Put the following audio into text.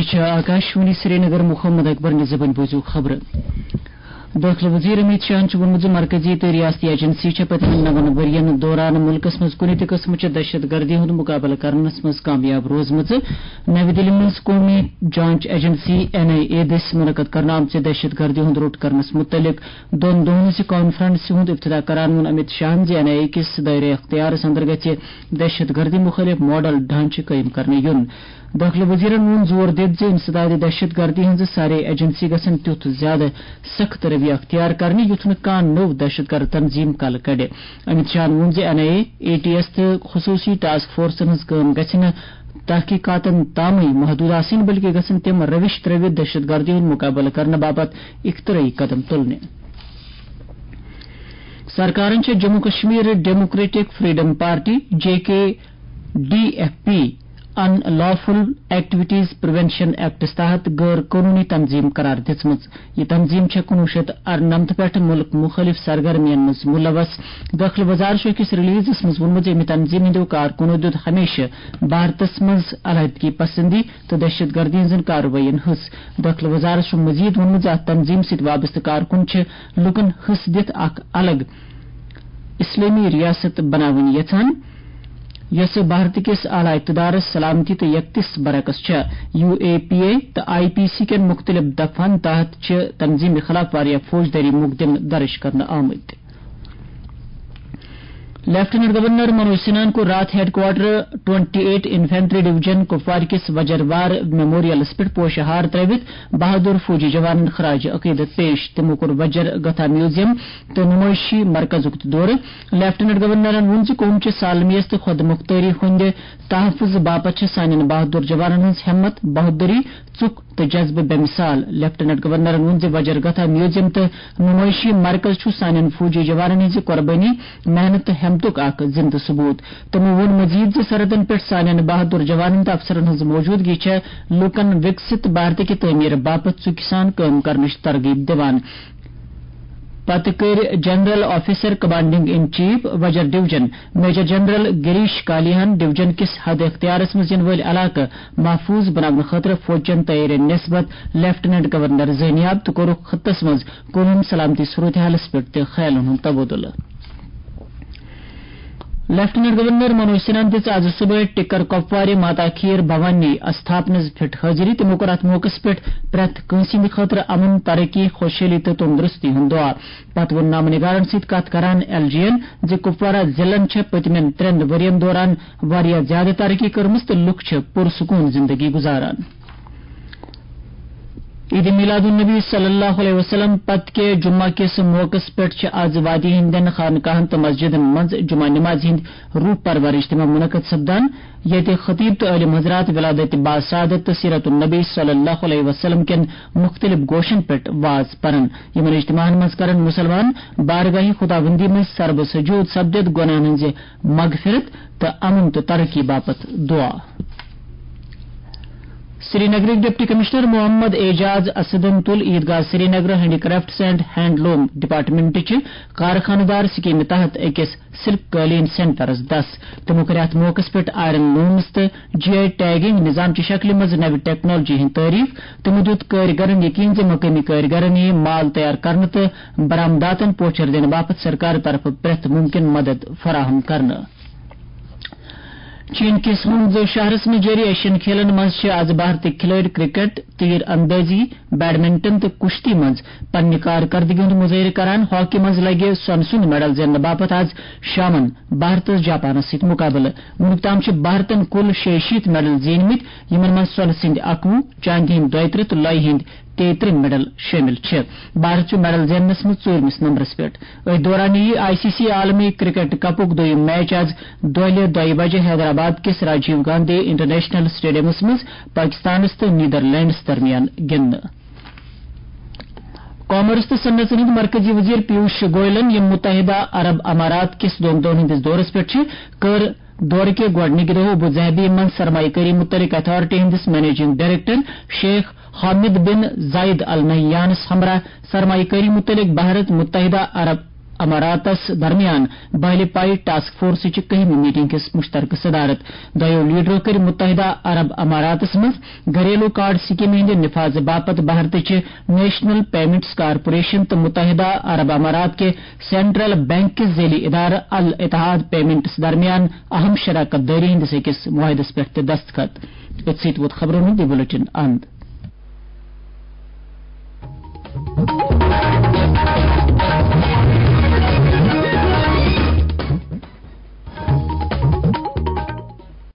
आकाशवाणी श्रीनगर मोहम्मद अकबर ने ज़बन बोझू खबर दाखिल वजीर अमित शाह वोनमुत मरकजी तो रियासती एजेंसी पतन 9 वरियन दौरान मुल्कस मज कुन त किस्म दहशत गर्दी हुंद मुकाबल करनस मज कामयाब रोजमज नवी दिल्ली मज कौमी जांच एजेंसी NIA दस मुनक़द करना आमचे दहशत गर्दी हुंद रोट करनस मुतलिक दोन दोहन से कॉन्फ्रेंस हुंद इब्तिदा करान वोन अमित शाह NIA किस दायरे इख्तियार अंदर गि दहशत गर्दी मुखलिफ मॉडल ढांचे कायम करने युन दाखिल वजीरन वोन जोर दित इंसदाद दहशत गर्दी हज सारे एजेंसी गसन तुथ ज्यादा सख्त रवैया अख्तियार करने युथ कान नव दहशत गर्द तंजीम कल कड़े अमित शाह वोन NIA ATS तो खसूसी टास्क फोर्सन हज काम गि तहकीकातन तामी महदूद आसिन बल्कि गसन तम रविश त्रवित दहशत गर्दी हुंद मुकाबल करने बाबत इख्तराई कदम तुलने सरकारन Jammu Kashmir democratic freedom party JKDFP unlawful activities prevention एक्टस तहत गैर कानूनी तंजीम करार दिसमज यह तंजीम 1998 पे मुल्क मुखलिफ सरगर्मियन मज मुलवस दाखिल वजारत अकिस रिलीजस मज वोनमुत अमि तंजीम हिंदो कारकुनो दित हमेशा भारतस मज अलहदगी पसंदी तो दहशत गर्दी हजन कार्रवाइन हस दाखिल वजारत मजीद वोनमुत तंजीम सत वाबस्त कारकुन लुकन हस दित अलग इस्लामी रियासत बनावन यछान यस भारत किस आला इक्तदार सलामती तो 31 बरकस UAPA तो IPC के मुख्तलिफ दफान तहत तंजीम खिलाफ वारिया फौजदारी मुकदम दर्ज करना आमद लेफ्टिनेंट गवर्नर मनोज सिन्हा को रात हेडक्वार्टर 28 इन्फेंट्री डिवीजन कुपवार किस वजरवार मेमोरियल पे पोशहार त्रवित बहादुर फौजी जवान खराज अकीदत पेश तमो कोर वजर गथा म्यूजियम तो नुमाइशी मरकज दौर लेफ्टिनेंट गवर्नर वोन कौम सालमियस तो खुद मुख्तारी हंद तहफुज बापत सान बहादुर जवान हज हिम्मत बहादुरी चुक तो जज्ब बेमिसाल लेफ्टिनेंट गवर्नर वोन वजर गथा म्यूजियम तो नुमाइशी मरकज सान फौजी जवान हज कुर्बानी मेहनत हिम्मतुक अख जिंद सबूत तमो वोन मजीद सरहदन पे सान बहादुर जवान तो अफसरन हज मौजूदगी लुकन विकसित भारत की तमीर बापत चुकिसान काम करने तरगीब दिवान पत कर general officer commanding in chief वजर division major general Girish Kaliyan division किस हद इख्तियारस मज इन वल इलाक महफूज बनाने खतर फौजन तैयारी निस्बत लेफ्टिनेंट गवर्नर ज़ैनियाब तो कोर खत्तस मज कौम सलामती सूरत हालस पे ख्यालन तबदुल लेफ्टिनेंट गवर्नर मनोज सिन्हा दिस आज सुबह टिकर कपवार माता खीर भवानी स्थापन फिट हाजिरी तमो कोर अत मौके पे प्रत कंसिंद खतर अमन तरक्की खुशहाली तो तंदुरुस्ती हुंद दुआ पत वोन नाम निगारन सत कत करान LGN कुपवारा जिलन पतमन 3 वरियन दौरान वारिया ज्यादा तरक्की कर्मस तो लुक पुरसकून जिंदगी गुजारान ईद मिलादुन्नबी सल्लल्लाहु अलैहि वसल्लम पत के जुम्मा किस मौके पे आज वादी हिंदन खानकाहन तो मस्जिदन मज जुमा नमाज हिंद रूह परवर इज्तिमा मुनक़द सपदान ये खतीब तो आलिम हजरात विलादत बासादत सीरतुन्नबी सल्लल्लाहु अलैहि वसल्लम के मुख्तलिफ गोशन पे वाज परन यमन इज्तिमान मज करन मुसलमान बारगाही खुदाबंदी में सर्ब सजूद सब्दत गुनाहन हंज मगफिरत तो अमन तो तरक्की बापत दुआ श्रीनगर डिप्टी कमिश्नर मोहम्मद एजाज असदन तुल Eidgah Srinagar handicrafts and handloom department कारखानदार स्कीम तहत अकिस सिल्क कालीन सेंटरस 10 तमो कर अत मौके पे आयरन लूम्स तो GI टैगिंग निजाम की शक्ल मज नव टेक्नोलॉजी हिंद तारीफ तमो दुत कारीगरन यकीन मकामी कारीगरन यह माल तैयार करने तो बरामदातन पोचर देने बापत सरकार तरफ प्रत मुमकिन मदद फराहम करना चीन किस हंजो शहरस में जारी एशियन खेलन मज आज भारतीय खिलाड़ी क्रिकेट तीर अंदाजी बैडमिंटन तो कुश्ती मज पन्नी कारकर्दगी हुंद मुजाहिर करान हॉकी मज लगे स्वर्ण मेडल जेन बापत आज शामन भारत जापान सत मुकाबल वुनुक ताम भारतन कुल 60 मेडल जीनमित यमन मज स्वर्ण हिंद 11 चांदी हिंद 32 तो लय हिंद 33 मेडल शामिल भारत मेडल जेनस मज 4 नंबरस पे दौरान ICC आलमी क्रिकेट कपुक दोयम मैच आज दोले 2 बजे हैदराबाद किस राजीव गांधी इंटरनेशनल स्टेडियमस मज पाकिस्तान तो नीदरलैंड्स दरमियान गिंद कॉमर्स तो सन्नत हिंद मरकजी वजीर पीयूष गोयलन यम मुत्तहिदा अरब अमारात किस दोन हिंदिस दौरस पे कर दौर के गोडनिक दो अबुजहबी मन सरमाकारी मुतलिक अथॉरिटी हिंदिस managing director Sheikh Hamid bin Zayed Al Nahyan हमरा सरमाकारी मुतलिक भारत मुत्तहिदा अरब اماراتس درمیان بہلہِ پائی ٹاسک فورس کہم میٹنگ کس مشترکہ صدارت دو لیڈرو کر متحدہ عرب اماراتس مز گھریلو کارڈ سکیم ہند نفاذ باپت بھارتچ نیشنل پیمنٹس کارپوریشن تو متحدہ عرب امارات کے سینٹرل بینک کے ذیلی ادارہ الاتحاد پیمنٹس درمیان اہم شراکت داری ہندس اکس معاہدس پہ دستخط. خبروں میں بلٹن اند